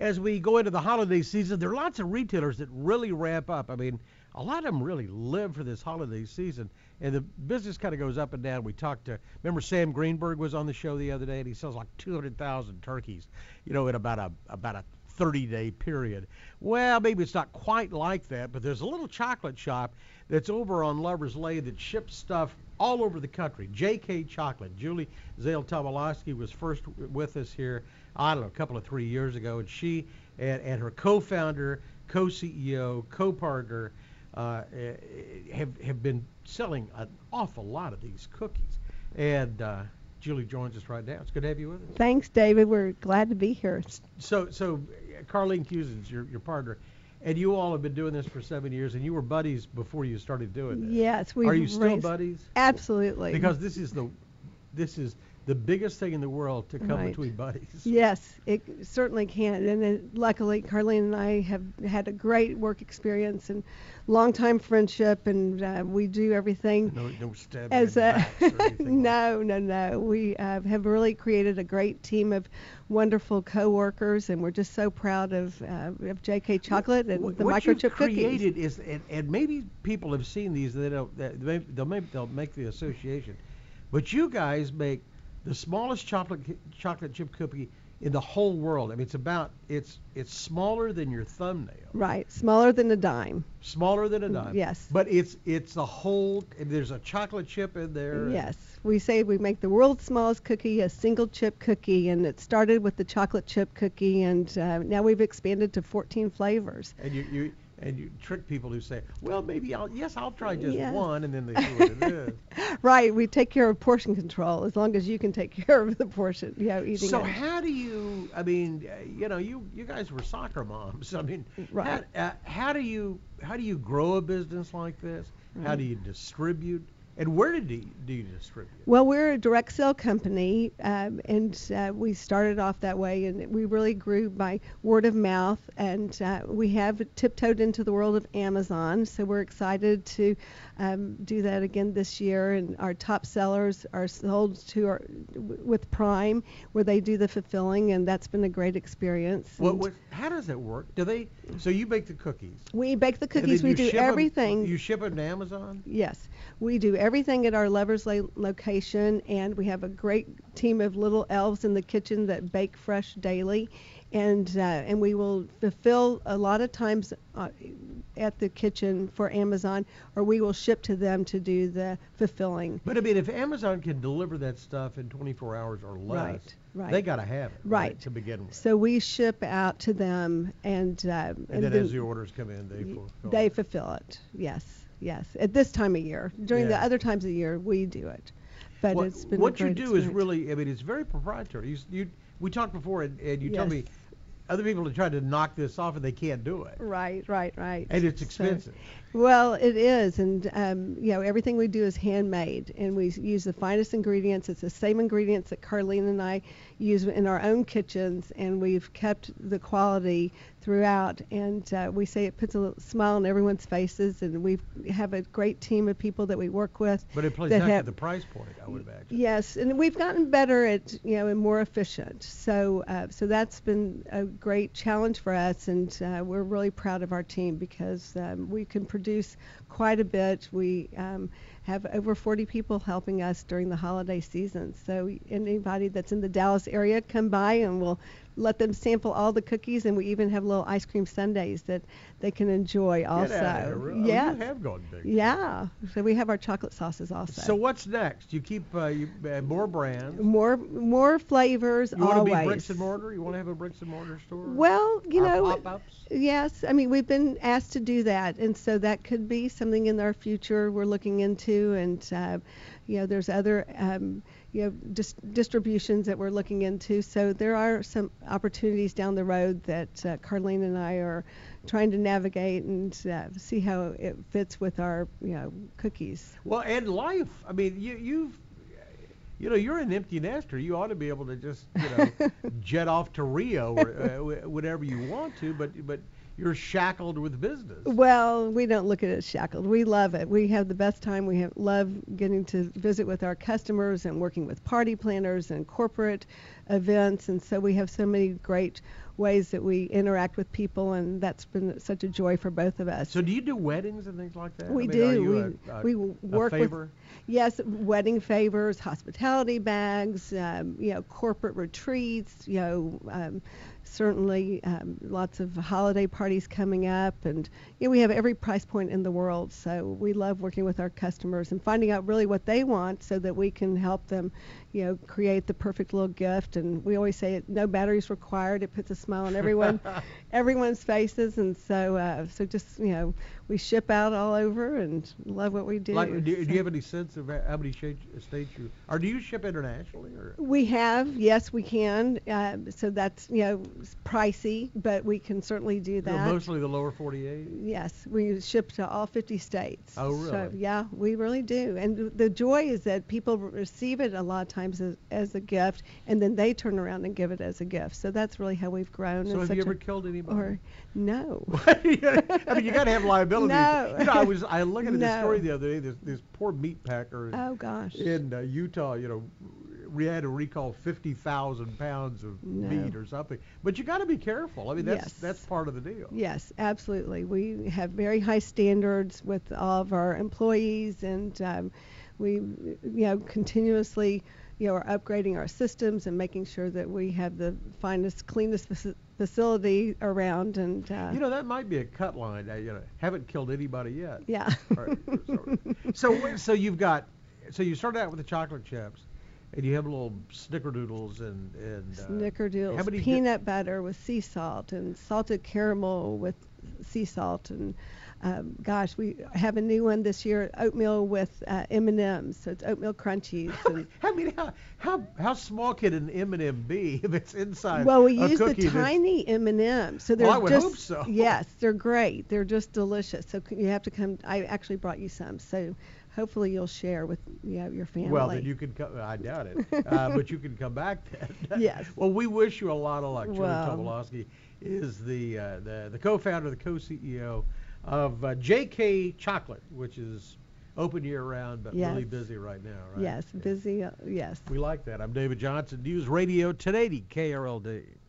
as we go into the holiday season, there are lots of retailers that really ramp up. I mean, a lot of them really live for this holiday season, and the business kind of goes up and down. We talked to, remember Sam Greenberg was on the show the other day, and he sells like 200,000 turkeys, in about a 30-day period. Well, maybe it's not quite like that, but there's a little chocolate shop that's over on Lover's Lane that ships stuff all over the country. J.K. Chocolate. Julie Zale-Tobolowsky was first with us here, I don't know, a couple of 3 years ago, and she and her co-founder, co-CEO, co-partner have been selling an awful lot of these cookies. And Julie joins us right now. It's good to have you with us. Thanks, David. We're glad to be here. So Carlene Cousins, your partner, and you all have been doing this for 7 years, and you were buddies before you started doing this. Yes, Are you still buddies? Absolutely. Because this is the biggest thing in the world to come between buddies. Yes, it certainly can. And then luckily, Carlene and I have had a great work experience and long-time friendship, and we do everything. No stabbing as a no. We have really created a great team of wonderful co-workers, and we're just so proud of J.K. Chocolate and the microchip cookies. What you've created is, and maybe people have seen these, they'll make the association, but you guys make the smallest chocolate chip cookie in the whole world. I mean, it's smaller than your thumbnail. Right, smaller than a dime. Smaller than a dime. Yes. But it's a whole. There's a chocolate chip in there. Yes, we say we make the world's smallest cookie, a single chip cookie, and it started with the chocolate chip cookie, and now we've expanded to 14 flavors. And you trick people who say, well, maybe I'll try just one, and then they see what it is. Right, we take care of portion control as long as you can take care of the portion, eating. So how do you, I mean, you guys were soccer moms. I mean, right. How do you grow a business like this? Right. How do you distribute? And where do you distribute? Well, we're a direct sale company, and we started off that way, and we really grew by word of mouth, and we have tiptoed into the world of Amazon, so we're excited to do that again this year, and our top sellers are sold with Prime, where they do the fulfilling, and that's been a great experience. How does it work? So you bake the cookies? We bake the cookies. We do everything. You ship them to Amazon? Yes. We do everything at our Lover's Lane location, and we have a great team of little elves in the kitchen that bake fresh daily, and we will fulfill a lot of times at the kitchen for Amazon, or we will ship to them to do the fulfilling. But I mean, if Amazon can deliver that stuff in 24 hours or less, right. They got to have it, right, to begin with. So we ship out to them, and then as the orders come in, they fulfill it. Yes, at this time of year. During the other times of the year, we do it. But it's been what a great you do experience. is really, I mean, it's very proprietary. We talked before, and you told me other people have tried to knock this off, and they can't do it. Right. And it's expensive. Well, it is, and everything we do is handmade, and we use the finest ingredients. It's the same ingredients that Carlene and I use in our own kitchens, and we've kept the quality throughout, and we say it puts a little smile on everyone's faces, and we have a great team of people that we work with. But it plays back to the price point, I would imagine. Yes, and we've gotten better at, and more efficient. So that's been a great challenge for us, and we're really proud of our team because we can produce quite a bit. We have over 40 people helping us during the holiday season. So anybody that's in the Dallas area, come by and we'll let them sample all the cookies, and we even have little ice cream sundaes that they can enjoy also. Get out of here, really? Yes. Oh, you have gone big. Yeah. So we have our chocolate sauces also. So what's next? You keep more brands. More flavors. You want always. to be bricks and mortar? You want to have a bricks and mortar store? Well, pop-ups? Yes. I mean, we've been asked to do that, and so that could be something in our future we're looking into, and there's other distributions that we're looking into. So there are some opportunities down the road that Carlene and I are trying to navigate and see how it fits with our cookies. Well, and life. I mean, you're an empty nester. You ought to be able to just jet off to Rio or whatever you want to, but you're shackled with business. Well, we don't look at it as shackled. We love it. We have the best time. We love getting to visit with our customers and working with party planners and corporate events, and so we have so many great ways that we interact with people, and that's been such a joy for both of us. So do you do weddings and things like that? We I mean, do. Are you We a work favor? with, yes, wedding favors, hospitality bags, corporate retreats, certainly lots of holiday parties coming up, and we have every price point in the world. So we love working with our customers and finding out really what they want so that we can help them, create the perfect little gift. And we always say no batteries required. It puts a smile on everyone's faces, and so just we ship out all over and love what we do. Do you have any sense of how many states you are? Do you ship internationally? Or? We have, yes, we can. So that's pricey, but we can certainly do that. Mostly the lower 48. Yes, we ship to all 50 states. Oh, really? So yeah, we really do. And the joy is that people receive it a lot of times as a gift, and then they turn around and give it as a gift. So that's really how we've grown. So have you ever killed anybody? No. I mean, you got to have liability. No. I looked at this story the other day. This poor meat packer Oh gosh. in Utah. We had to recall 50,000 pounds of meat or something. But you got to be careful. I mean, that's part of the deal. Yes, absolutely. We have very high standards with all of our employees, and we, continuously, are upgrading our systems and making sure that we have the finest, cleanest facility around. And that might be a cut line. Haven't killed anybody yet. Yeah. Right. So you started out with the chocolate chips. And you have little snickerdoodles and snickerdoodles, how many peanut butter with sea salt and salted caramel with sea salt, and we have a new one this year, oatmeal with M&Ms, so it's oatmeal crunchies. And I mean, how small can an M&M be if it's inside? Well, we a use the cookie tiny M&Ms, so they're I would hope so. Yes, they're great. They're just delicious. So you have to come. I actually brought you some, so hopefully you'll share with your family. Well, then you can come. I doubt it, but you can come back then. Yes. Well, we wish you a lot of luck. Shirley Well, Tobolowsky is the co-founder, the co-CEO of JK Chocolate, which is open year-round, but really busy right now, right? Yes, busy. Yes. We like that. I'm David Johnson, News Radio 1080 KRLD.